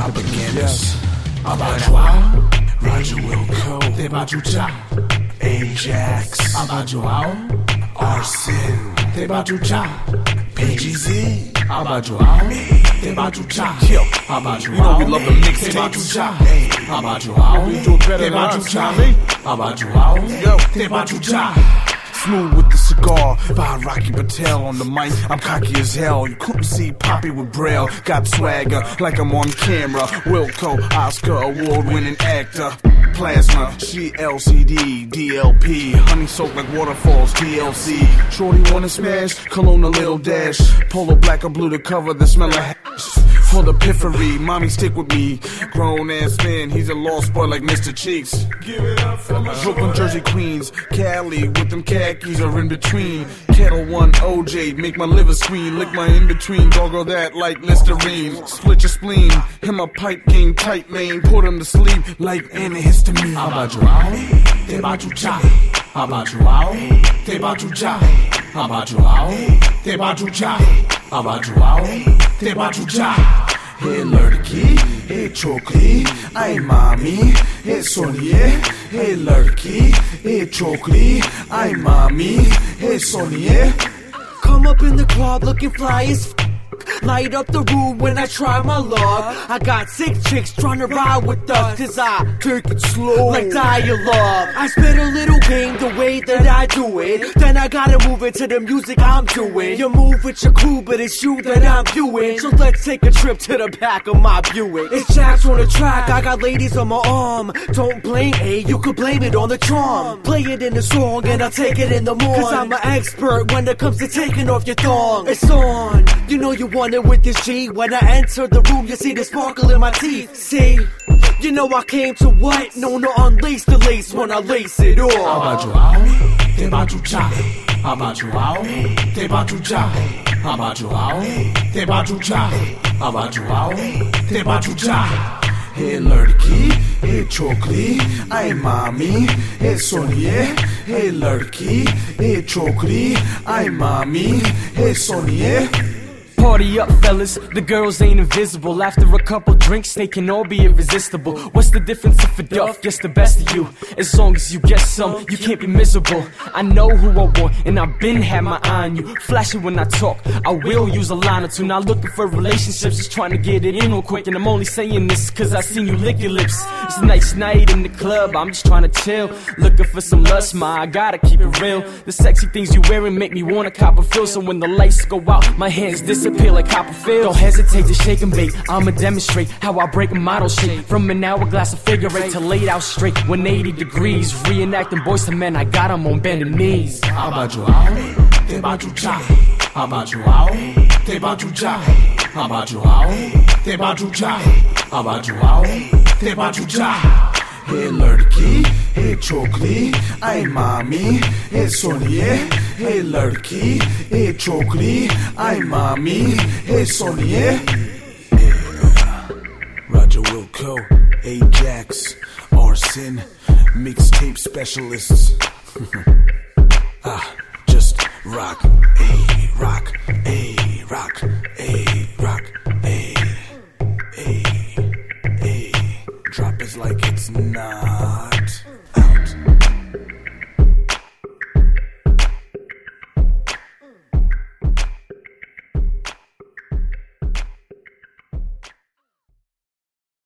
Propagandist. Abajoao, Roger Wilco, Te Bajuja, Ajax, Abajoao, Arson, Te Bajuja, PGZ, Abajoao, Te Bajuja, Abajoao. You know we love the mixtapes. Abajoao, We do it better than us, Tommy. Abajoao, Te Bajuja. Smooth with the cigar by Rocky Patel on the mic. I'm cocky as hell. You couldn't see Poppy with Braille. Got swagger like I'm on camera. Wilco, Oscar award-winning actor. Plasma, she LCD, DLP. Honey soaked like waterfalls, DLC. Shorty wanna smash, cologne a little dash. Polo black or blue to cover the smell of hash. For the piffery, mommy stick with me. Grown ass man, he's a lost boy like Mr. Cheeks. Give it up for my Brooklyn, Jersey, Queens, Cali with them khakis are in between. Kettle One, OJ, make my liver scream. Lick my in between, doggo that like Listerine. Split your spleen, hit my pipe game tight, man. Put him to sleep like antihistamine. Abajoao, Te Bajuja, Abajoao, Te Bajuja, Abajoao, Te Bajuja, Abajoao, Te Bajuja. Hey लड़की, hey छोकरी, आई मामी, hey सोनिए, hey लड़की, hey छोकरी, आई मामी, hey सोनिए. Come up in the club looking fly as f. Light up the room when I try my luck. I got 6 chicks trying to ride with us, cause I take it slow like dialogue. I spit a little game the way that I do it. Then I gotta move it to the music I'm doing. You move with your crew, but it's you that I'm viewing. So let's take a trip to the back of my Buick. It's Jax on the track, I got ladies on my arm. Don't blame A, you could blame it on the charm. Play it in the song and I'll take it in the morning. Cause I'm an expert when it comes to taking off your thong. It's on, you know you want it with this G. When I enter the room, you see the sparkle in my teeth. See, you know I came to what? No, to unlace the lace when I lace it off. Abajoao, Te Bajuja, Abajoao, Te Bajuja, Abajoao, Te Bajuja, Abajoao, Te Bajuja. Hey लड़की, hey छोकरी, आई मामी, hey सोनिए. Hey लड़की, hey छोकरी, आई मामी, hey सोनिए. Party up, fellas, the girls ain't invisible. After a couple drinks, they can all be irresistible. What's the difference if a duff gets the best of you? As long as you get some, you can't be miserable. I know who I want, and I've been had my eye on you. Flashy when I talk, I will use a line or two. Not looking for relationships, just trying to get it in real quick. And I'm only saying this cause I seen you lick your lips. It's a nice night in the club, I'm just trying to chill. Looking for some lust, I gotta keep it real. The sexy things you wearing make me wanna cop a feel. So when the lights go out, my hands disappear like Copperfield. Don't hesitate to shake and bake, I'ma demonstrate how I break a model shape. From an hourglass of figure eight to laid out straight 180 degrees. Reenacting Boys to Men, I got them on bending knees. Abajoao, Te Bajuja, Abajoao, Te Bajuja, Abajoao, Te Bajuja, Abajoao, Te Bajuja. Hey लड़की, hey छोकरी, आई मामी, hey सोनिए. Hey लड़की, hey छोकरी, आई मामी, hey सोनिए. Roger Wilco, Ajax, Arson, mixtape specialists. Just rock, rock.